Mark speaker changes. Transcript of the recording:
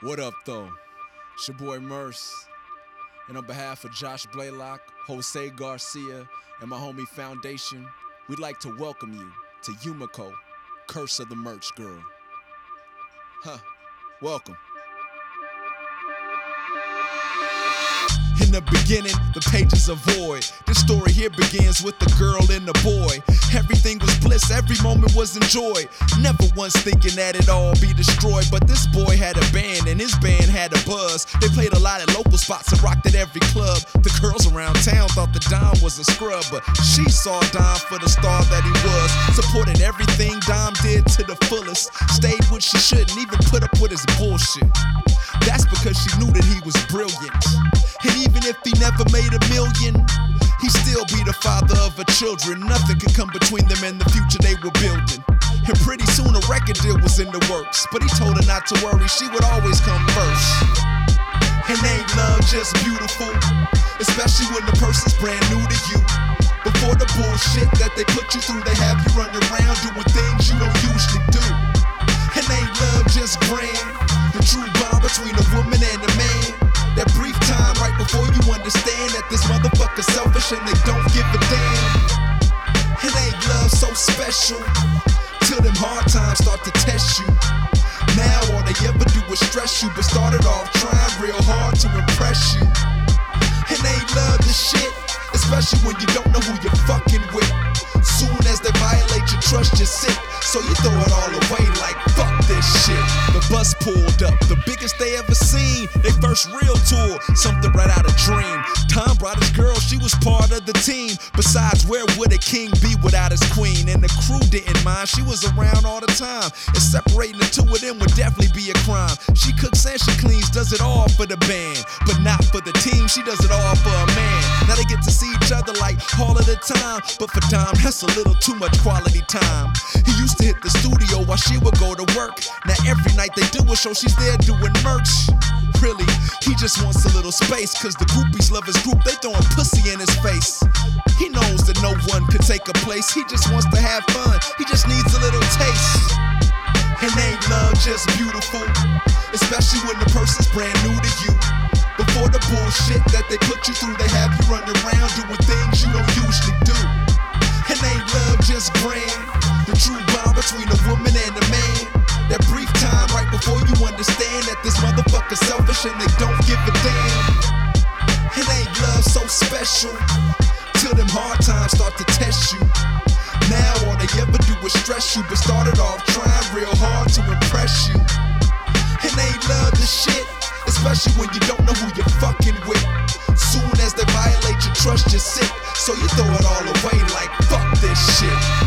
Speaker 1: What up, though? It's your boy Merce. And on behalf of Josh Blaylock, Jose Garcia, and my homie Foundation, we'd like to welcome you to Yumiko, Curse of the Merch Girl. Welcome. In the beginning, the pages are void. This story here begins with the girl and the boy. Everything was bliss, every moment was enjoyed. Never once thinking that it all be destroyed. But this boy had a band and his band had a buzz. They played a lot at local spots and rocked at every club. The girls around town thought that Dom was a scrub, but she saw Dom for the star that he was. Supported everything Dom did to the fullest. Stayed what she shouldn't, even put up with his bullshit. That's because she knew that he was brilliant. And even if he never made $1 million, he'd still be the father of her children. Nothing could come between them and the future they were building. And pretty soon a record deal was in the works, but he told her not to worry, she would always come first. And ain't love just beautiful, especially when the person's brand new to you. Before the bullshit that they put you through, they have you run around doing things you don't usually do. And ain't love just grand, the true bond between a woman and a man. That brief time right before you understand that this motherfucker's selfish and they don't give a damn. It ain't love so special till them hard times start to test you. Now all they ever do is stress you, but started off trying real hard to impress you. It ain't love the shit, especially when you don't know who you're fucking with. Soon as they violate your trust, you're sick, so you throw it all away like fuck this shit. The bus pulled up, the biggest they ever seen. They first real tour, something right out of dream. Tom brought his girl, she was part of the team. Besides, where would a king be without his queen? And the crew didn't mind, she was around all the time. And separating the two of them would definitely be a crime. She cooks and she cleans, does it all for the band, but not for the team, she does it all for a man. Now they get to see each other like all of the time, but for Dom, that's a little too much quality time. He used to hit the studio while she would go to work. Now every night they do a show, she's there doing merch. Really, he just wants a little space, cause the groupies love his group, they throwing pussy in his face. He knows that no one could take a place, he just wants to have fun, he just needs a little taste. And ain't love just beautiful, especially when the person's brand new to you. Before the bullshit that they put you through, they have you run around doing things you don't usually do. And ain't love just grand, the true bond between a woman and a man. That brief time right before you understand that this motherfucker's selfish and they don't give a damn. It ain't love so special till them hard times start to test you. Now all they ever do is stress you, but started off trying real hard to impress you. It ain't love the shit, especially when you don't know who you're fucking with. Soon as they violate your trust, you're sick, so you throw it all away like fuck this shit.